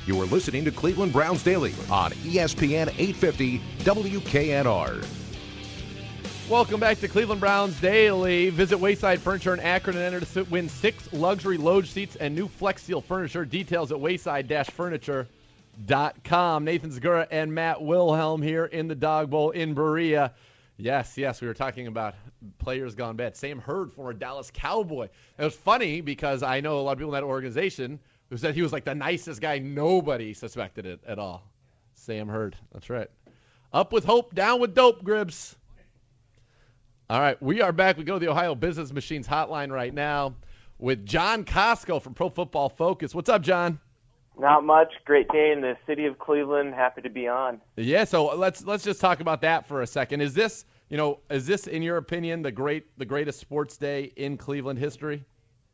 You are listening to Cleveland Browns Daily on ESPN 850 WKNR. Welcome back to Cleveland Browns Daily. Visit Wayside Furniture in Akron and enter to win 6 luxury lounge seats and new Flex Seal furniture. Details at wayside-furniture.com. Nathan Segura and Matt Wilhelm here in the Dog Bowl in Berea. Yes, we were talking about players gone bad. Sam Hurd, former Dallas Cowboy. It was funny because I know a lot of people in that organization who said he was like the nicest guy. Nobody suspected it at all. Sam Hurd. That's right. Up with hope, down with dope, Gribbs. All right, we are back. We go to the Ohio Business Machines hotline right now with John Costco from Pro Football Focus. What's up, John? Not much. Great day in the city of Cleveland. Happy to be on. Yeah, so let's just talk about that for a second. Is this in your opinion the greatest sports day in Cleveland history?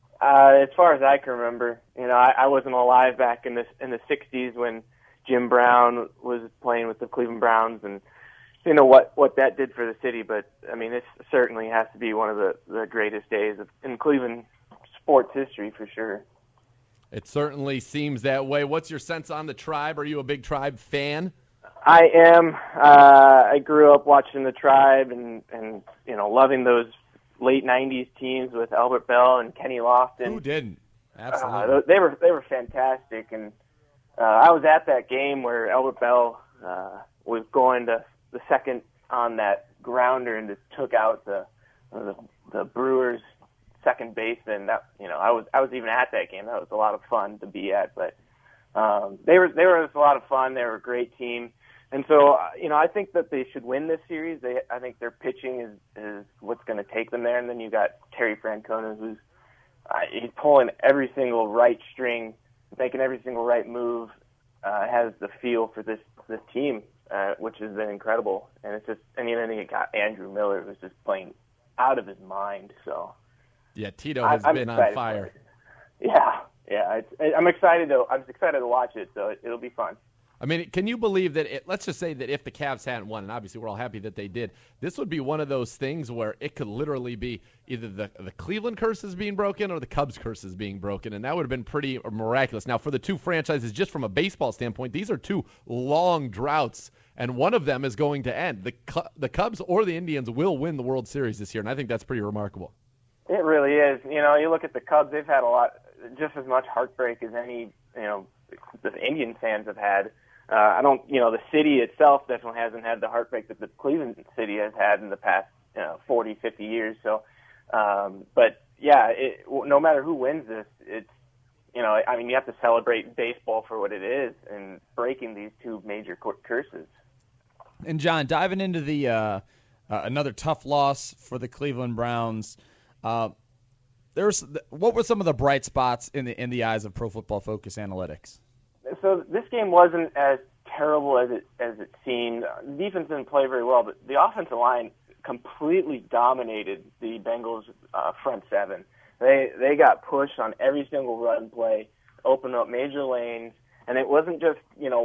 As far as I can remember, I wasn't alive back in the '60s when Jim Brown was playing with the Cleveland Browns, and what that did for the city. But I mean, this certainly has to be one of the greatest days in Cleveland sports history for sure. It certainly seems that way. What's your sense on the Tribe? Are you a big Tribe fan? I am. I grew up watching the Tribe and loving those late '90s teams with Albert Bell and Kenny Lofton. Who didn't? Absolutely. They were fantastic, and I was at that game where Albert Bell was going to the second on that grounder and just took out the Brewers' second baseman. That I was even at that game. That was a lot of fun to be at. But they were just a lot of fun. They were a great team, and so I think that they should win this series. I think their pitching is what's going to take them there. And then you got Terry Francona, who's he's pulling every single right string, making every single right move. Has the feel for this team. Which has been incredible, and it's just, and then you got Andrew Miller, who's just playing out of his mind. So, yeah, Tito has been on fire. Yeah, I'm excited to watch it. So it'll be fun. I mean, can you believe that? Let's just say that if the Cavs hadn't won, and obviously we're all happy that they did, this would be one of those things where it could literally be either the Cleveland curse is being broken or the Cubs curse is being broken, and that would have been pretty miraculous. Now, for the two franchises, just from a baseball standpoint, these are two long droughts, and one of them is going to end. The Cubs or the Indians will win the World Series this year, and I think that's pretty remarkable. It really is. You look at the Cubs; they've had just as much heartbreak as any the Indian fans have had. The city itself definitely hasn't had the heartbreak that the Cleveland city has had in the past 40, 50 years. So, but yeah, no matter who wins this, it's, you have to celebrate baseball for what it is and breaking these two major curses. And John, diving into the another tough loss for the Cleveland Browns, what were some of the bright spots in the eyes of Pro Football Focus Analytics? So this game wasn't as terrible as it seemed. The defense didn't play very well, but the offensive line completely dominated the Bengals' front seven. They got pushed on every single run play, opened up major lanes, and it wasn't just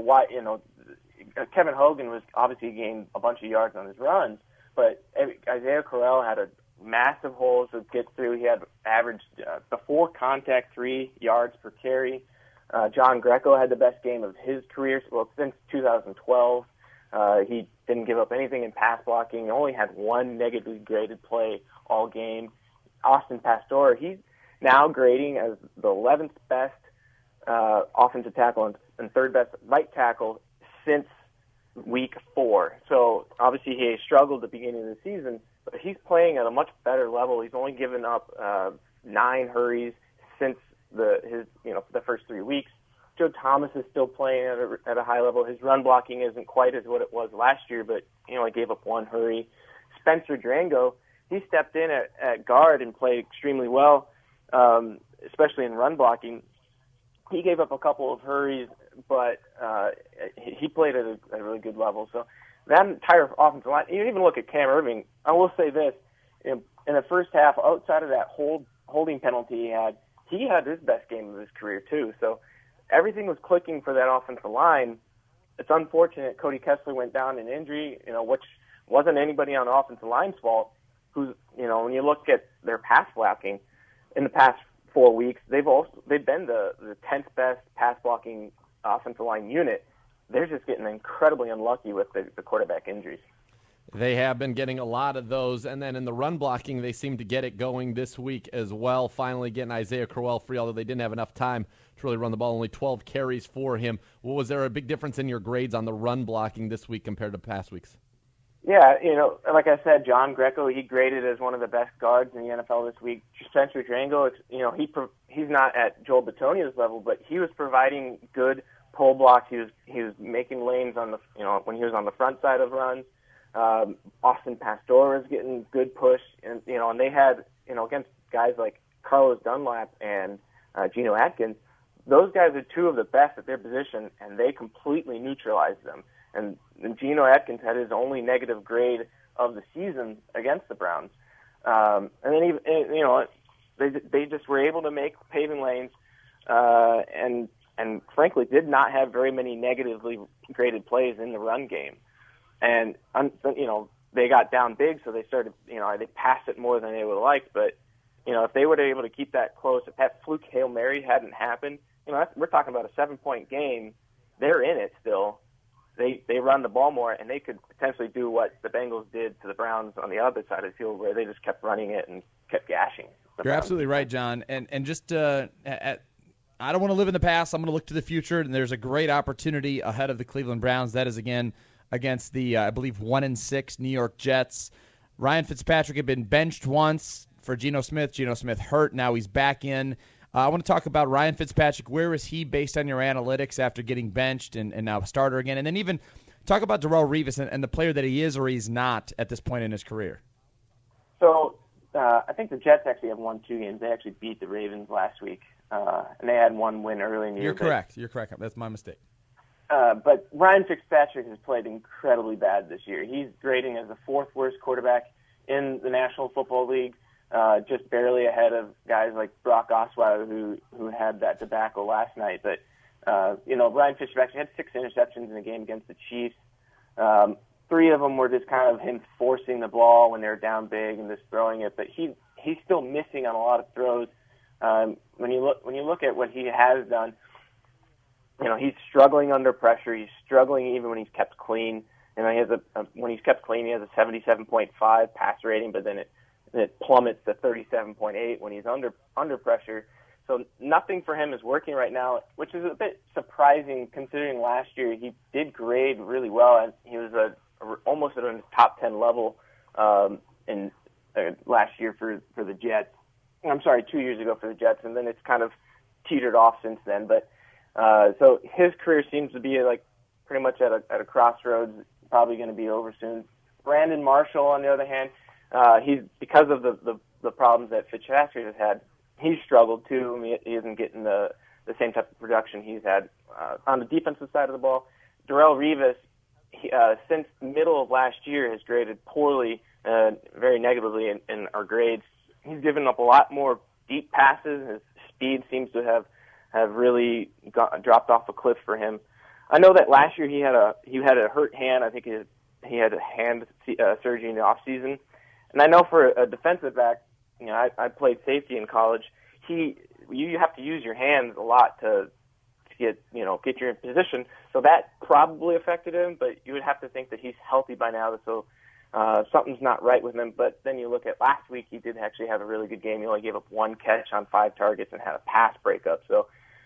Kevin Hogan was obviously gained a bunch of yards on his runs, but Isaiah Correll had a massive holes to get through. He had averaged before contact 3 yards per carry. John Greco had the best game of his career, since 2012. He didn't give up anything in pass blocking. He only had one negatively graded play all game. Austin Pastore, he's now grading as the 11th best offensive tackle and third best right tackle since week 4. So obviously he struggled at the beginning of the season, but he's playing at a much better level. He's only given up 9 hurries since the first 3 weeks. Joe Thomas is still playing at a high level. His run blocking isn't quite as what it was last year, but he only gave up 1 hurry. Spencer Drango, he stepped in at guard and played extremely well, especially in run blocking. He gave up a couple of hurries, but he played at a really good level. So that entire offensive line, you even look at Cam Irving, I will say this, in the first half, outside of that holding penalty he had his best game of his career too. So everything was clicking for that offensive line. It's unfortunate Cody Kessler went down in injury, which wasn't anybody on the offensive line's fault. When you look at their pass blocking in the past 4 weeks, they've been the 10th best pass blocking offensive line unit, they're just getting incredibly unlucky with the quarterback injuries. They have been getting a lot of those. And then in the run blocking, they seem to get it going this week as well, finally getting Isaiah Crowell free, although they didn't have enough time to really run the ball, only 12 carries for him. Well, was there a big difference in your grades on the run blocking this week compared to past weeks? Yeah, like I said, John Greco, he graded as one of the best guards in the NFL this week. Spencer Drango, he's not at Joel Bitonio's level, but he was providing good pull blocks. He was making lanes on the when he was on the front side of runs. Austin Pastor was getting good push, and they had against guys like Carlos Dunlap and Geno Atkins. Those guys are two of the best at their position, and they completely neutralized them. And Geno Atkins had his only negative grade of the season against the Browns. And then they just were able to make paving lanes, and frankly did not have very many negatively graded plays in the run game. And they got down big, so they started they passed it more than they would have liked. But if they were able to keep that close, if that fluke Hail Mary hadn't happened, we're talking about a 7-point game. They're in it still. They run the ball more, and they could potentially do what the Bengals did to the Browns on the other side of the field, where they just kept running it and kept gashing. You're absolutely right, John. And just I don't want to live in the past. I'm going to look to the future, and there's a great opportunity ahead of the Cleveland Browns. That is, again, against the, I believe, 1-6 New York Jets. Ryan Fitzpatrick had been benched once for Geno Smith. Geno Smith hurt. Now he's back in. I want to talk about Ryan Fitzpatrick. Where is he based on your analytics after getting benched and now a starter again? And then even talk about Darrelle Revis and the player that he is or he's not at this point in his career. So I think the Jets actually have won 2 games. They actually beat the Ravens last week, and they had one win early in the year. You're correct. That's my mistake. But Ryan Fitzpatrick has played incredibly bad this year. He's grading as the 4th worst quarterback in the National Football League. Just barely ahead of guys like Brock Osweiler, who had that debacle last night. But Ryan Fitzpatrick had 6 interceptions in the game against the Chiefs. 3 of them were just kind of him forcing the ball when they were down big and just throwing it. But he's still missing on a lot of throws. When you look at what he has done, he's struggling under pressure. He's struggling even when he's kept clean. He has when he's kept clean, he has a 77.5 pass rating, but then it plummets to 37.8 when he's under pressure. So nothing for him is working right now, which is a bit surprising considering last year he did grade really well, and he was almost at a top 10 level in last year for the Jets. I'm sorry, 2 years ago for the Jets, and then it's kind of teetered off since then. But so his career seems to be pretty much at a crossroads, probably going to be over soon. Brandon Marshall, on the other hand, he's because of the problems that Fitzpatrick has had, he's struggled too. I mean, he isn't getting the same type of production he's had on the defensive side of the ball. Darrelle Revis, since the middle of last year, has graded poorly, very negatively in our grades. He's given up a lot more deep passes. His speed seems to have really dropped off a cliff for him. I know that last year he had a hurt hand. I think he had a hand surgery in the off season. And I know for a defensive back, I played safety in college. You have to use your hands a lot to get you in position. So that probably affected him, but you would have to think that he's healthy by now. So something's not right with him. But then you look at last week, he did actually have a really good game. He only gave up 1 catch on 5 targets and had a pass breakup. So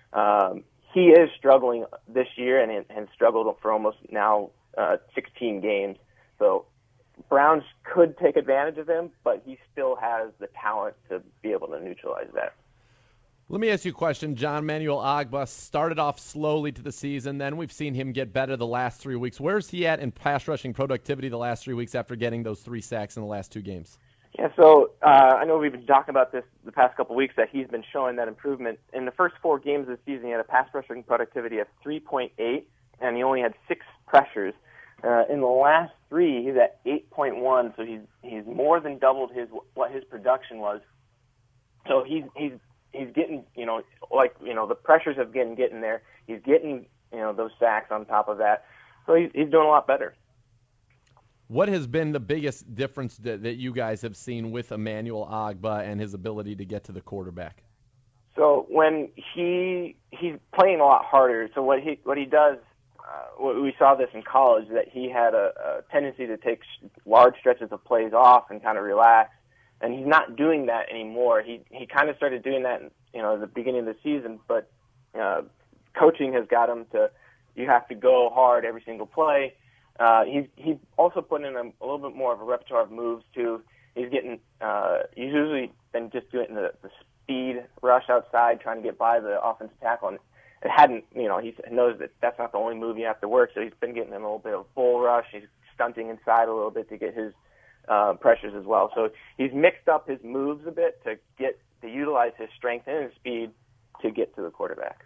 he is struggling this year and struggled for almost now 16 games. So Browns could take advantage of him, but he still has the talent to be able to neutralize that. Let me ask you a question. John Manuel Ogbah started off slowly to the season. Then we've seen him get better the last 3 weeks. Where's he at in pass rushing productivity the last 3 weeks after getting those 3 sacks in the last 2 games? Yeah, so I know we've been talking about this the past couple of weeks, that he's been showing that improvement. In the first 4 games of the season, he had a pass rushing productivity of 3.8, and he only had 6 pressures. In the last 3, he's at 8.1, so he's more than doubled what his production was. So he's getting the pressures have been getting there. He's getting those sacks on top of that, so he's doing a lot better. What has been the biggest difference that you guys have seen with Emmanuel Ogbah and his ability to get to the quarterback? So when he's playing a lot harder. So what he does, we saw this in college, that he had a tendency to take large stretches of plays off and kind of relax, and he's not doing that anymore. He kind of started doing that, at the beginning of the season, but coaching has got him to, you have to go hard every single play. He's also putting in a little bit more of a repertoire of moves too. He's usually been just doing the speed rush outside, trying to get by the offensive tackle, and it hadn't, he knows that that's not the only move you have to work, so he's been getting in a little bit of bull rush. He's stunting inside a little bit to get his pressures as well. So he's mixed up his moves a bit to utilize his strength and his speed to get to the quarterback.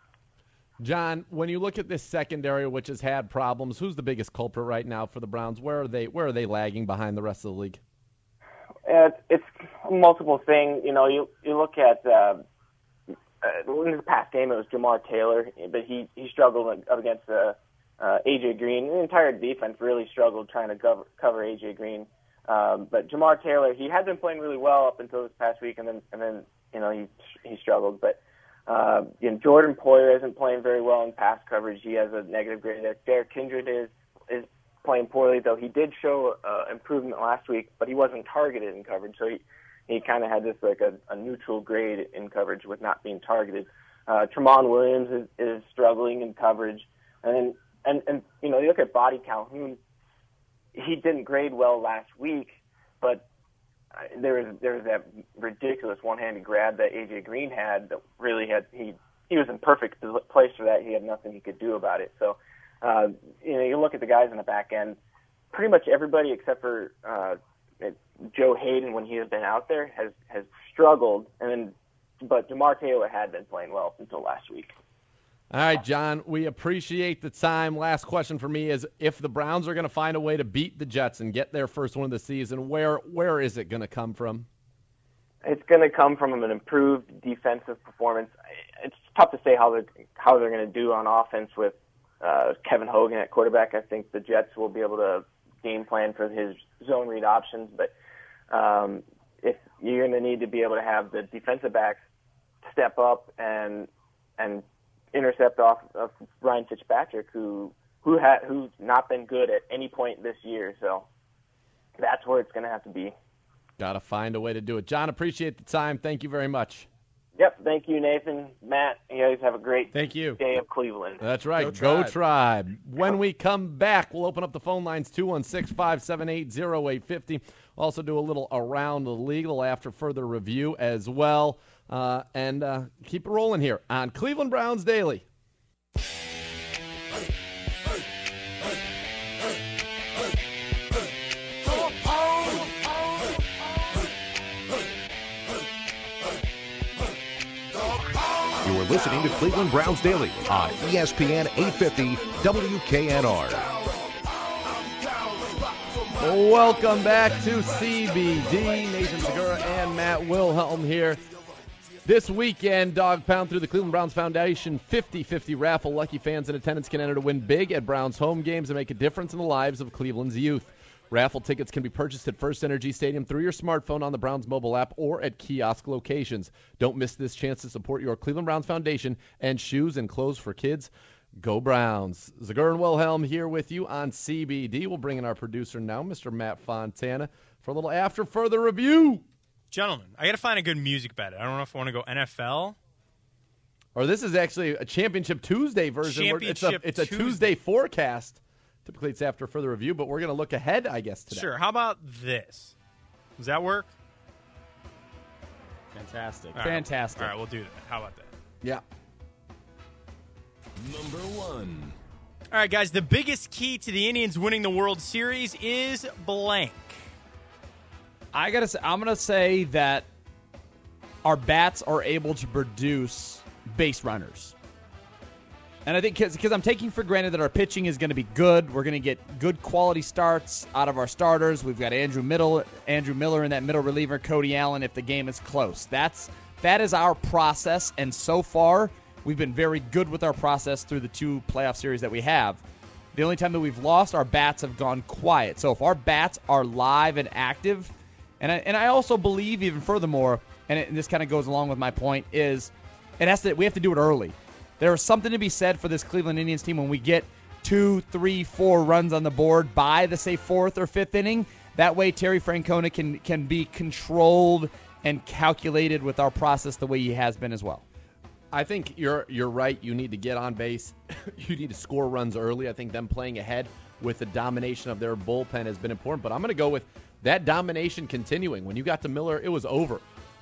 John, when you look at this secondary, which has had problems, who's the biggest culprit right now for the Browns? Where are they lagging behind the rest of the league? It's multiple things. You look at in the past game, it was Jamar Taylor, but he struggled up against A.J. Green. The entire defense really struggled trying to cover A.J. Green. But Jamar Taylor, he had been playing really well up until this past week, and then he struggled. But Jordan Poyer isn't playing very well in pass coverage. He has a negative grade there. Derek Kindred is playing poorly, though he did show improvement last week, but he wasn't targeted in coverage, so he kind of had this like a neutral grade in coverage with not being targeted. Tramon Williams is struggling in coverage, and you look at Body Calhoun. He didn't grade well last week, but there was that ridiculous one-handed grab that A.J. Green had that really he was in perfect place for that. He had nothing he could do about it. So, you look at the guys in the back end, pretty much everybody except for Joe Hayden, when he has been out there, has struggled. But Jamar Taylor had been playing well until last week. All right, John, we appreciate the time. Last question for me is, if the Browns are going to find a way to beat the Jets and get their first win of the season, where is it going to come from? It's going to come from an improved defensive performance. It's tough to say how they're going to do on offense with Kevin Hogan at quarterback. I think the Jets will be able to game plan for his zone read options, but if you're going to need to be able to have the defensive backs step up and intercept off of Ryan Fitzpatrick, who's not been good at any point this year. So that's where it's going to have to be. Got to find a way to do it. John, appreciate the time. Thank you very much. Yep. Thank you, Nathan. Matt, you guys have a great day of Cleveland. That's right. Go Tribe. When we come back, we'll open up the phone lines, 216-578-0850. We'll also do a little around the league, a little after further review as well. And keep it rolling here on Cleveland Browns Daily. You're listening to Cleveland Browns Daily on ESPN 850 WKNR. Welcome back to CBD. Nathan Segura and Matt Wilhelm here. This weekend, Dog Pound through the Cleveland Browns Foundation 50-50 raffle. Lucky fans in attendance can enter to win big at Browns home games and make a difference in the lives of Cleveland's youth. Raffle tickets can be purchased at First Energy Stadium through your smartphone on the Browns mobile app or at kiosk locations. Don't miss this chance to support your Cleveland Browns Foundation and shoes and clothes for kids. Go Browns. Zegura and Wilhelm here with you on CBD. We'll bring in our producer now, Mr. Matt Fontana, for a little after further review. Gentlemen, I got to find a good music bet. I don't know if I want to go NFL. Or this is actually a Championship Tuesday version. It's a Tuesday forecast. Typically, it's after further review, but we're going to look ahead, I guess, today. Sure. How about this? Does that work? Fantastic. All right. Fantastic. All right, we'll do that. How about that? Yeah. Number one. All right, guys, the biggest key to the Indians winning the World Series is blank. I'm going to say that our bats are able to produce base runners. And I think because I'm taking for granted that our pitching is going to be good. We're going to get good quality starts out of our starters. We've got Andrew Miller in that middle reliever, Cody Allen if the game is close. That is our process, and so far we've been very good with our process through the two playoff series that we have. The only time that we've lost, our bats have gone quiet. So if our bats are live and active, and I also believe even furthermore, and this kind of goes along with my point, is We have to do it early. There is something to be said for this Cleveland Indians team when we get 2, 3, 4 runs on the board by the, say, 4th or 5th inning. That way Terry Francona can be controlled and calculated with our process the way he has been as well. I think you're right. You need to get on base. You need to score runs early. I think them playing ahead with the domination of their bullpen has been important. But I'm going to go with that domination continuing. When you got to Miller, it was over.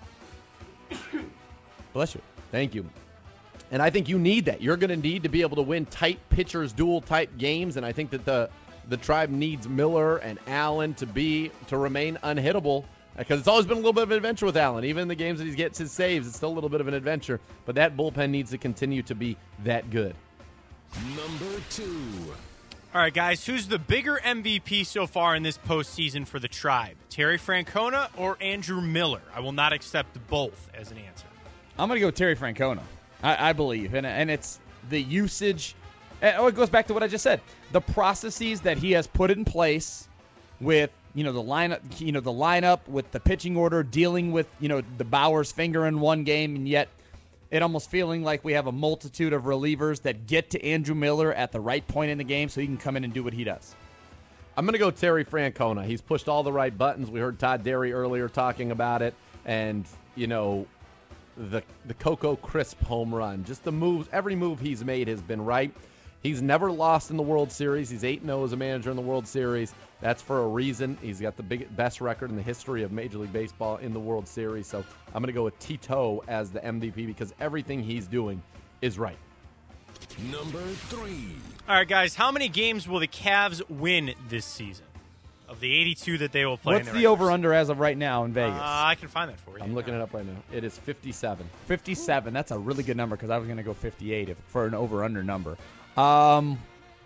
Bless you. Thank you. And I think you need that. You're going to need to be able to win tight pitchers duel type games. And I think that the Tribe needs Miller and Allen to remain unhittable. Because it's always been a little bit of an adventure with Allen. Even in the games that he gets his saves, it's still a little bit of an adventure. But that bullpen needs to continue to be that good. Number 2. All right, guys, who's the bigger MVP so far in this postseason for the Tribe? Terry Francona or Andrew Miller? I will not accept both as an answer. I'm going to go Terry Francona, I believe. And it's the usage. It goes back to what I just said. The processes that he has put in place with the lineup with the pitching order, dealing with, the Bauer's finger in one game, and yet it almost feeling like we have a multitude of relievers that get to Andrew Miller at the right point in the game so he can come in and do what he does. I'm going to go Terry Francona. He's pushed all the right buttons. We heard Todd Derry earlier talking about it. And, the Coco Crisp home run, just the moves, every move he's made has been right. He's never lost in the World Series. He's 8-0 as a manager in the World Series. That's for a reason. He's got the best record in the history of Major League Baseball in the World Series. So I'm going to go with Tito as the MVP because everything he's doing is right. Number 3. All right, guys, how many games will the Cavs win this season of the 82 that they will play? What's the over-under as of right now in Vegas? I can find that for you. I'm looking it up right now. It is 57. 57. That's a really good number because I was going to go 58 for an over-under number. I'm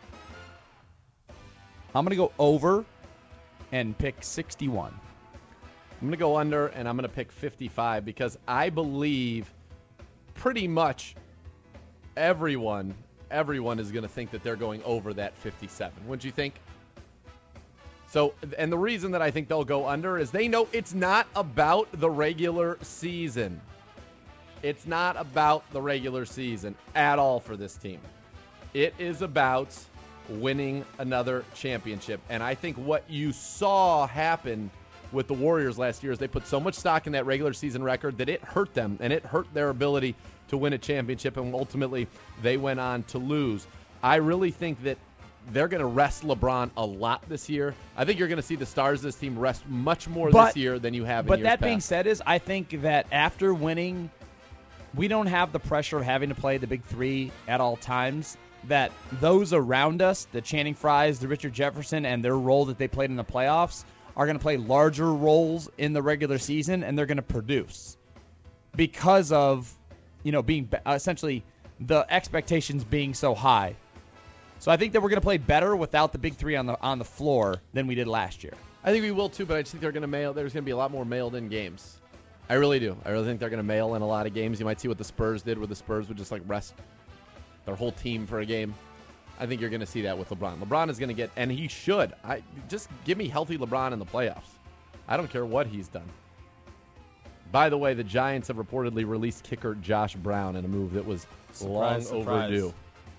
going to go over and pick 61. I'm going to go under, and I'm going to pick 55 because I believe pretty much everyone is going to think that they're going over that 57. Wouldn't you think? So, and the reason that I think they'll go under is they know it's not about the regular season. It's not about the regular season at all for this team. It is about winning another championship. And I think what you saw happen with the Warriors last year is they put so much stock in that regular season record that it hurt them, and it hurt their ability to win a championship, and ultimately they went on to lose. I really think that they're going to rest LeBron a lot this year. I think you're going to see the stars of this team rest much more this year than you have in years past. But that being said, I think that after winning, we don't have the pressure of having to play the big three at all times. That those around us, the Channing Frys, the Richard Jefferson, and their role that they played in the playoffs are going to play larger roles in the regular season, and they're going to produce because of, being essentially the expectations being so high. So I think that we're going to play better without the big three on the floor than we did last year. I think we will too, but I just think there's going to be a lot more mailed-in games. I really do. I really think they're going to mail in a lot of games. You might see what the Spurs did, where the Spurs would just rest their whole team for a game. I think you're going to see that with LeBron. LeBron is going to get, and he should. Just give me healthy LeBron in the playoffs. I don't care what he's done. By the way, the Giants have reportedly released kicker Josh Brown in a move that was long overdue.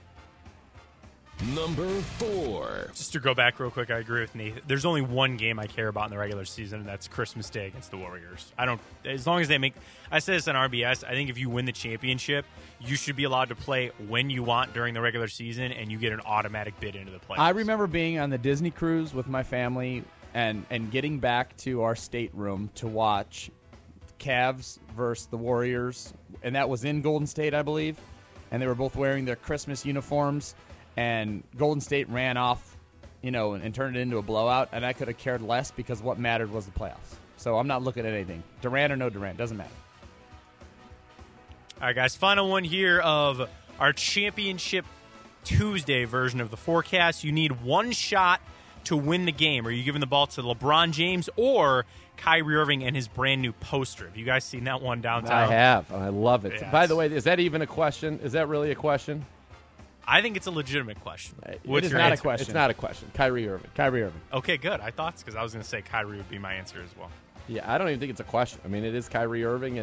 Number 4. Just to go back real quick, I agree with Nate. There's only one game I care about in the regular season, and that's Christmas Day against the Warriors. As long as they make, I said this on RBS, I think if you win the championship, you should be allowed to play when you want during the regular season, and you get an automatic bid into the playoffs. I remember being on the Disney cruise with my family and getting back to our stateroom to watch Cavs versus the Warriors, and that was in Golden State, I believe, and they were both wearing their Christmas uniforms. And Golden State ran off, and turned it into a blowout, and I could have cared less because what mattered was the playoffs. So I'm not looking at anything. Durant or no Durant, doesn't matter. All right, guys, final one here of our Championship Tuesday version of the forecast. You need one shot to win the game. Are you giving the ball to LeBron James or Kyrie Irving and his brand new poster? Have you guys seen that one downtown? I have, and I love it. Yes. By the way, is that even a question? Is that really a question? I think it's a legitimate question. It is not a question. It's not a question. Kyrie Irving. Kyrie Irving. Okay, good. I thought because I was going to say Kyrie would be my answer as well. Yeah, I don't even think it's a question. I mean, it is Kyrie Irving, and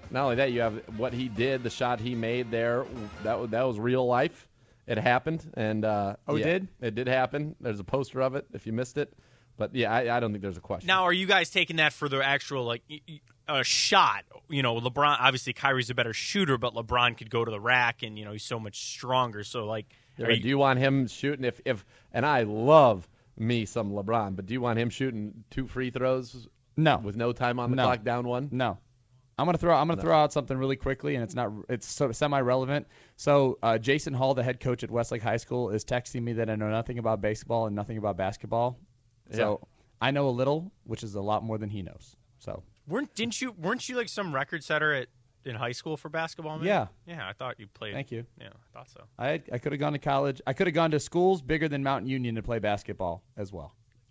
not only that, you have what he did, the shot he made there. That was real life. It happened, and it did? It did happen. There's a poster of it if you missed it. But yeah, I don't think there's a question. Now, are you guys taking that for the actual a shot? LeBron, obviously Kyrie's a better shooter, but LeBron could go to the rack, and he's so much stronger. So do you want him shooting if and I love me some LeBron, but do you want him shooting 2 free throws? No, with no time on the clock, down 1. No. I'm gonna throw out something really quickly, and it's sort of semi-relevant. So Jason Hall, the head coach at Westlake High School, is texting me that I know nothing about baseball and nothing about basketball. So I know a little, which is a lot more than he knows. So weren't you like some record setter in high school for basketball? Man? Yeah. I thought you played. Thank you. Yeah, I thought so. I could have gone to college. I could have gone to schools bigger than Mountain Union to play basketball as well.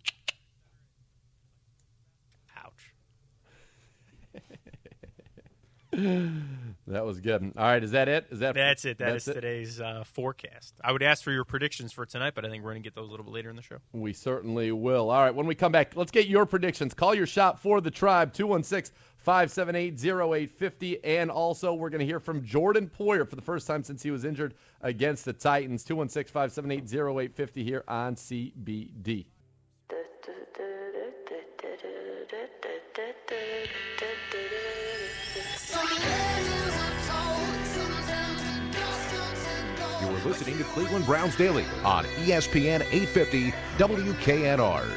Ouch. That was good. All right, is that it? That's it. That's today's forecast. I would ask for your predictions for tonight, but I think we're going to get those a little bit later in the show. We certainly will. All right, when we come back, let's get your predictions. Call your shot for the Tribe, 216-578-0850. And also, we're going to hear from Jordan Poyer for the first time since he was injured against the Titans, 216-578-0850 here on CBD. You're listening to Cleveland Browns Daily on ESPN 850 WKNR.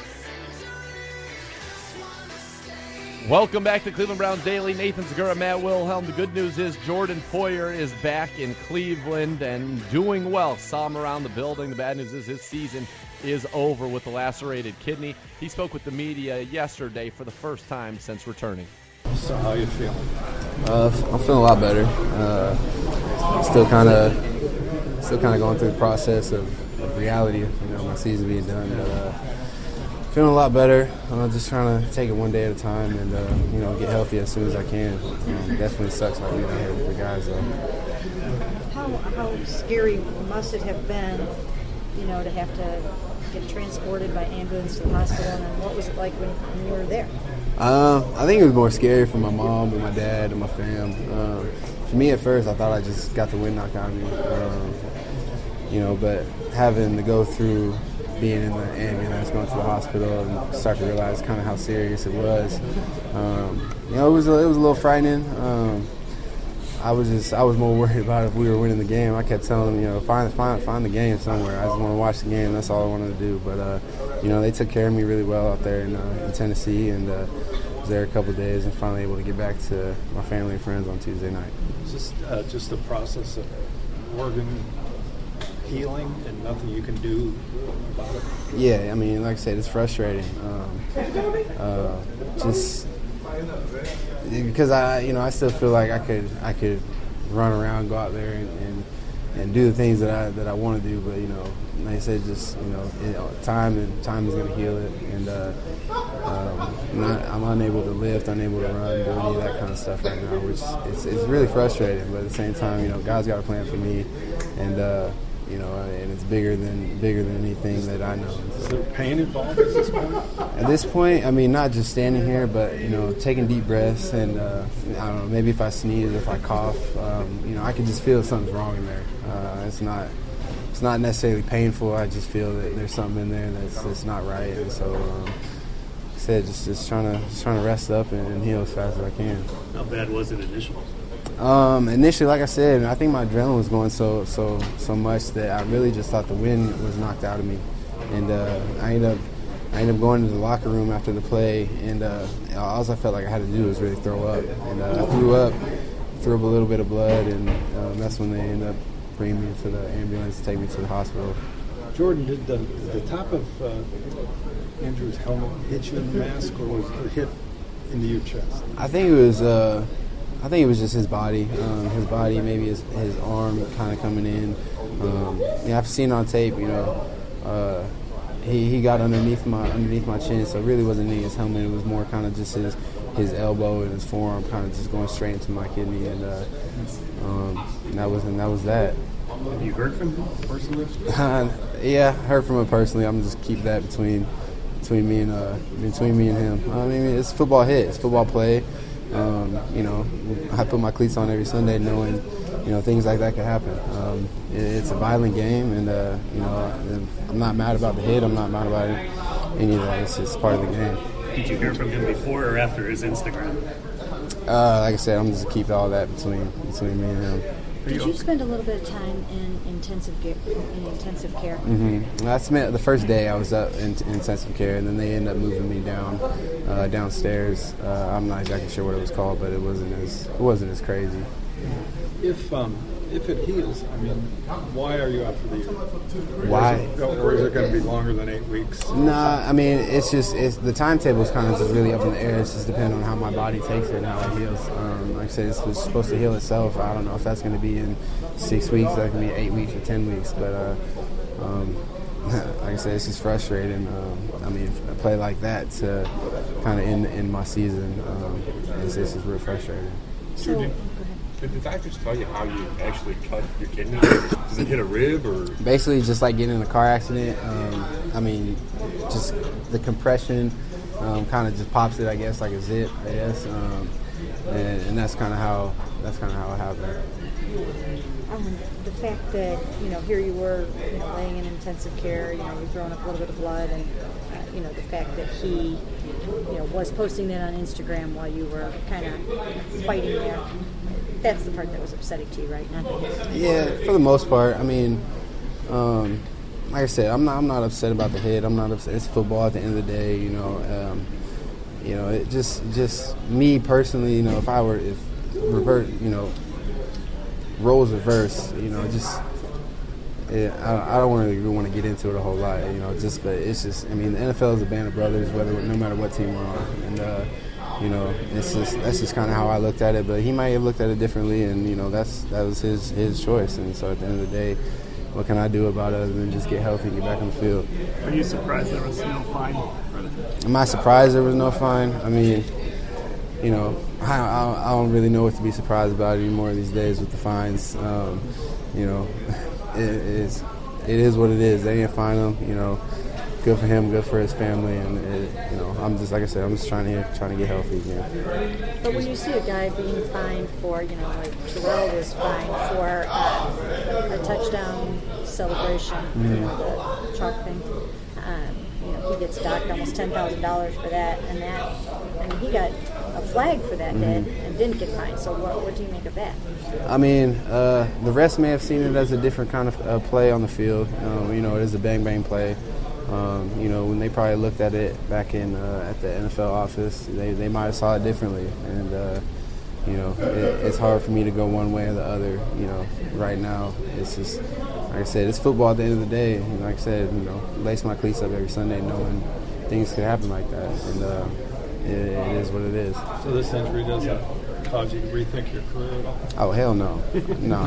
Welcome back to Cleveland Browns Daily. Nathan Segura, Matt Wilhelm. The good news is Jordan Poyer is back in Cleveland and doing well. Saw him around the building. The bad news is his season is over with the lacerated kidney. He spoke with the media yesterday for the first time since returning. So how you feeling? I'm feeling a lot better. Still kind of going through the process of reality. My season being done. But, feeling a lot better. Just trying to take it one day at a time and get healthy as soon as I can. Definitely sucks not being out here with the guys though. How scary must it have been, to have to get transported by ambulance to the hospital, and what was it like when you were there? I think it was more scary for my mom and my dad and my fam. For me at first, I thought I just got the wind knocked out of me. But having to go through being in the ambulance, going to the hospital, and start to realize kind of how serious it was. It was a little frightening. I was more worried about if we were winning the game. I kept telling them, find the game somewhere. I just want to watch the game. That's all I wanted to do. But they took care of me really well out there in Tennessee, and was there a couple of days and finally able to get back to my family and friends on Tuesday night. Is this just a process of organ healing and nothing you can do about it? Yeah, like I said, it's frustrating. Just because I still feel like I could run around, go out there and do the things that I want to do, but like I said, just time is going to heal it, and I'm unable to lift, unable to run, do any of that kind of stuff right now, which it's really frustrating. But at the same time, God's got a plan for me, and and it's bigger than anything that I know. Is there pain involved at this point? At this point, not just standing here, but taking deep breaths, and I don't know, maybe if I sneeze, if I cough, I can just feel something's wrong in there. It's not necessarily painful. I just feel that there's something in there that's not right, and so like I said, just trying to rest up and heal as fast as I can. How bad was it initially? Initially, like I said, I think my adrenaline was going so much that I really just thought the wind was knocked out of me, and I ended up going to the locker room after the play, and all I felt like I had to do was really throw up, and I threw up a little bit of blood, and that's when they ended up bringing me to the ambulance to take me to the hospital. Jordan, did the top of Andrew's helmet hit you in the mask, or was it hit into your chest? I think it was just his body. Maybe his arm kind of coming in. I've seen on tape, he got underneath my chin, so it really wasn't in his helmet. It was more kind of just his elbow and his forearm kind of just going straight into my kidney, and that was that. Have you heard from him personally? Yeah, I heard from him personally. I'm just keep that between me and him. It's a football hit. It's a football play. You know, I put my cleats on every Sunday knowing, you know, things like that could happen. It's a violent game, and, you know, I'm not mad about the hit. I'm not mad about any of that. It's just part of the game. Did you hear from him before or after his Instagram? Like I said, I'm just keep all that between me and him. Did you spend a little bit of time in intensive care? Mm-hmm. I spent the first day I was up in intensive care, and then they ended up moving me downstairs. I'm not exactly sure what it was called, but it wasn't as crazy. If it heals, I mean, why are you out for the year? Why? Or is it going to be longer than 8 weeks? Nah, I mean, it's the timetable is kind of just really up in the air. It's just depending on how my body takes it and how it heals. Like I said, it's supposed to heal itself. I don't know if that's going to be in 6 weeks, that can be 8 weeks or 10 weeks. But like I said, it's just frustrating. I mean, a play like that to kind of end my season, it's just real frustrating. So, did the doctors tell you how you actually cut your kidney? Does it hit a rib or? Basically, just like getting in a car accident. I mean, just the compression kind of just pops it, I guess, like a zip, I guess. And that's kind of how it happened. The fact that, you know, here you were, you know, laying in intensive care, you know, you're throwing up a little bit of blood, and you know, the fact that he, you know, was posting that on Instagram while you were kind of fighting there. That's the part that was upsetting to you, right? Not the hit. Yeah, for the most part. I mean, like I said, I'm not upset about the hit. I'm not upset. It's football at the end of the day, you know. You know, it just me personally, you know, if revert, you know, roles reverse, you know, I don't really want to get into it a whole lot, you know, but it's just, I mean, the NFL is a band of brothers, no matter what team we're on, and you know, that's just kind of how I looked at it. But he might have looked at it differently, and you know, that was his choice. And so at the end of the day, what can I do about it other than just get healthy and get back on the field? Are you surprised there was no fine? Am I surprised there was no fine? I mean, you know, I don't really know what to be surprised about anymore these days with the fines. You know, it is what it is. They didn't fine him. You know, good for him, good for his family, and you know, I'm just, like I said, I'm just trying to get healthy again. But when you see a guy being fined for, you know, like Terrell was fined for a touchdown celebration, you know, the chalk thing. You know, he gets docked almost $10,000 for that, and I mean, he got a flag for that day and didn't get fined. So what do you make of that? I mean, the refs may have seen it as a different kind of play on the field. You know, it is a bang-bang play. You know, when they probably looked at it back in at the NFL office, they might have saw it differently. And, you know, it's hard for me to go one way or the other, you know, right now. It's just, like I said, it's football at the end of the day. And like I said, you know, lace my cleats up every Sunday knowing things could happen like that. And it is what it is. So this injury doesn't cause you to rethink your career at all? Oh, hell no. No.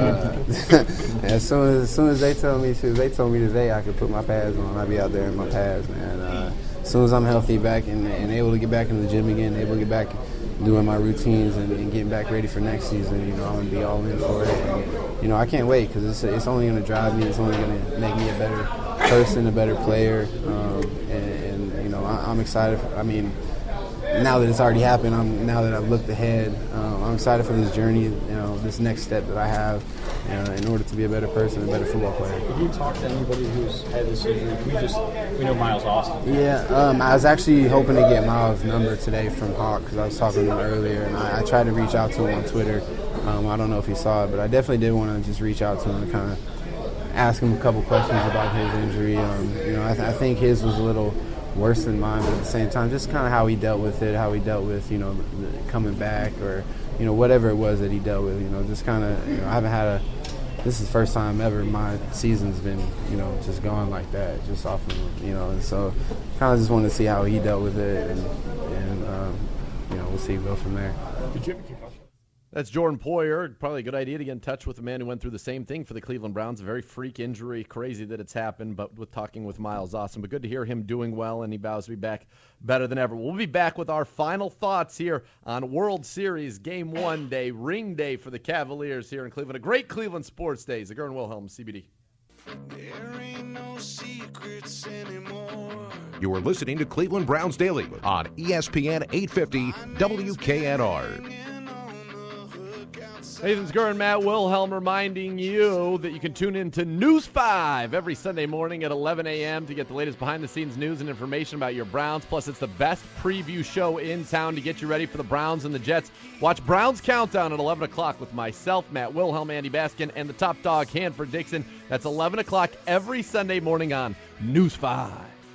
As soon as they told me today I could put my pads on, I'd be out there in my pads, man. As soon as I'm healthy back and able to get back in the gym again, able to get back doing my routines and getting back ready for next season, you know, I'm going to be all in for it. And, you know, I can't wait because it's only going to drive me. It's only going to make me a better person, a better player. And you know, I'm excited. I mean, now that it's already happened, now that I've looked ahead, I'm excited for this journey, you know, this next step that I have in order to be a better person, a better football player. Have you talked to anybody who's had this injury? We know Miles Austin. Yeah, I was actually hoping to get Miles' number today from Hawk because I was talking to him earlier, and I tried to reach out to him on Twitter. I don't know if he saw it, but I definitely did want to just reach out to him and kind of ask him a couple questions about his injury. You know, I think his was a little worse than mine, but at the same time, just kind of how he dealt with it, how he dealt with, you know, coming back or, you know, whatever it was that he dealt with, you know, just kind of, you know, I haven't had this is the first time ever my season's been, you know, just gone like that, just off of, you know, and so kind of just wanted to see how he dealt with it, and you know, we'll see, go from there. Did you have a concussion? That's Jordan Poyer. Probably a good idea to get in touch with a man who went through the same thing for the Cleveland Browns. A very freak injury. Crazy that it's happened, but with talking with Miles Austin. But good to hear him doing well, and he vows to be back better than ever. We'll be back with our final thoughts here on World Series Game 1 Day, ring day for the Cavaliers here in Cleveland. A great Cleveland sports day. Zagura and Wilhelm, CBD. You are listening to Cleveland Browns Daily on ESPN 850 WKNR. Nathan Zgur and Matt Wilhelm reminding you that you can tune in to News 5 every Sunday morning at 11 a.m. to get the latest behind-the-scenes news and information about your Browns. Plus, it's the best preview show in town to get you ready for the Browns and the Jets. Watch Browns Countdown at 11 o'clock with myself, Matt Wilhelm, Andy Baskin, and the top dog, Hanford Dixon. That's 11 o'clock every Sunday morning on News 5.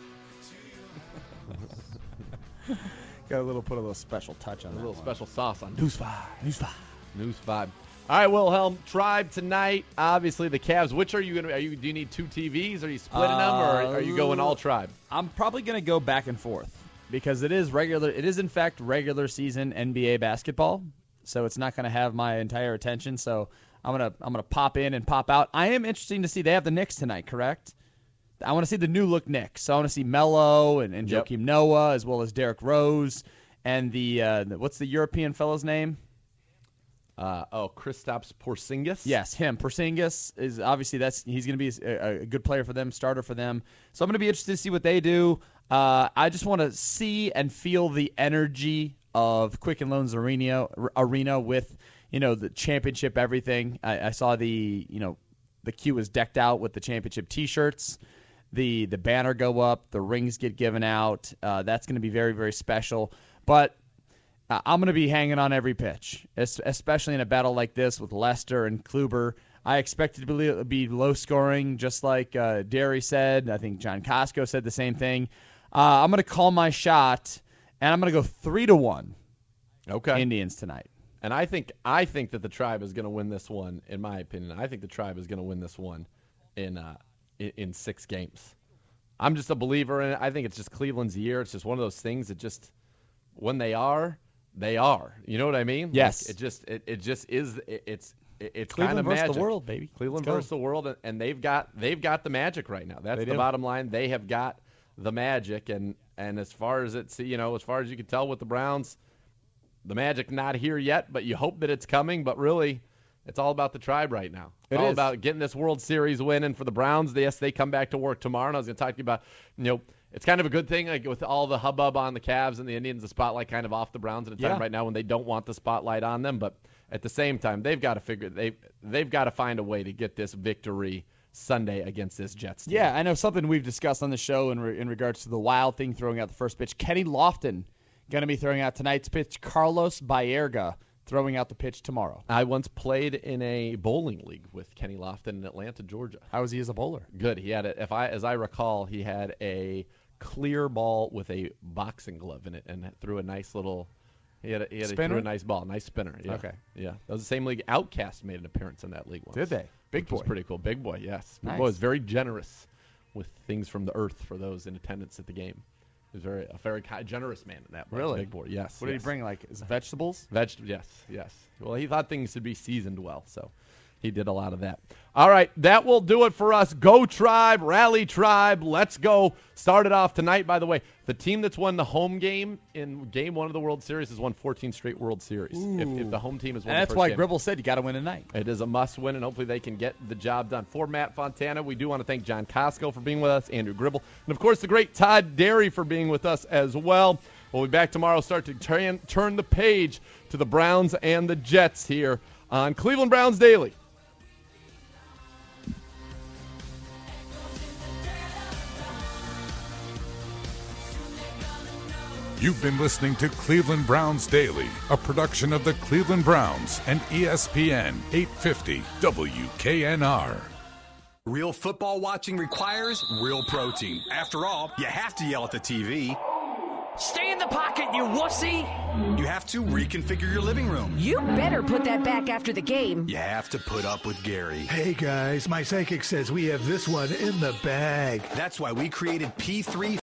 Got put a little special touch on that. A little one. special sauce on News 5. News 5. News 5. All right, Wilhelm, Tribe tonight. Obviously, the Cavs. Which are you going to? Do you need two TVs? Are you splitting them, or are you going all Tribe? I'm probably going to go back and forth because it is regular. It is in fact regular season NBA basketball, so it's not going to have my entire attention. So I'm gonna pop in and pop out. I am interested to see they have the Knicks tonight, correct? I want to see the new look Knicks. So I want to see Melo and Joakim Noah as well as Derrick Rose and the what's the European fellow's name? Kristaps Porzingis. Yes, him. Porzingis is obviously he's going to be a good player for them, starter for them. So I'm going to be interested to see what they do. I just want to see and feel the energy of Quicken Loans Arena with the championship everything. I saw the queue was decked out with the championship T-shirts. The banner go up, the rings get given out. That's going to be very, very special. But I'm going to be hanging on every pitch, especially in a battle like this with Lester and Kluber. I expect it to be low scoring, just like Derry said. I think John Costco said the same thing. I'm going to call my shot, and I'm going to go 3-1. Okay, Indians tonight. And I think that the Tribe is going to win this one. In my opinion, I think the Tribe is going to win this one in 6 games. I'm just a believer in it. I think it's just Cleveland's year. It's just one of those things that just when they are. They are. You know what I mean? Yes. Like it just is. It's Cleveland kind of versus magic. the world, baby. Cleveland versus the world, and they've got the magic right now. That's the bottom line. They have got the magic, and as far as as far as you can tell with the Browns, the magic not here yet, but you hope that it's coming. But really, it's all about the Tribe right now. It's all about getting this World Series win, and for the Browns, yes, they come back to work tomorrow. And I was going to talk to you about it's kind of a good thing, like with all the hubbub on the Cavs and the Indians, the spotlight kind of off the Browns at a time right now when they don't want the spotlight on them. But at the same time, they've got to find a way to get this victory Sunday against this Jets team. Yeah, I know something we've discussed on the show in regards to the Wild thing throwing out the first pitch. Kenny Lofton going to be throwing out tonight's pitch. Carlos Baerga throwing out the pitch tomorrow. I once played in a bowling league with Kenny Lofton in Atlanta, Georgia. How was he as a bowler? Good. He had as I recall, he had a clear ball with a boxing glove in it, and threw a nice little. He threw a nice ball, nice spinner. Yeah. Okay. Yeah, that was the same league. Outcast made an appearance in that league once. Did they? Big boy. Was pretty cool. Big boy. Yes. Big nice. boy was very generous with things from the earth for those in attendance at the game. He was a very generous man in that. Really? Big boy. Yes. What did he bring? Like vegetables? Yes. Well, he thought things should be seasoned well, so he did a lot of that. All right, that will do it for us. Go Tribe, rally Tribe. Let's go. Start it off tonight, by the way. The team that's won the home game in Game 1 of the World Series has won 14 straight World Series. If the home team has won and the that's first why game. Gribble said you got to win tonight. It is a must-win, and hopefully they can get the job done. For Matt Fontana, we do want to thank John Costco for being with us, Andrew Gribble, and, of course, the great Todd Derry for being with us as well. We'll be back tomorrow, start to turn the page to the Browns and the Jets here on Cleveland Browns Daily. You've been listening to Cleveland Browns Daily, a production of the Cleveland Browns and ESPN 850 WKNR. Real football watching requires real protein. After all, you have to yell at the TV. Stay in the pocket, you wussy! You have to reconfigure your living room. You better put that back after the game. You have to put up with Gary. Hey guys, my psychic says we have this one in the bag. That's why we created P3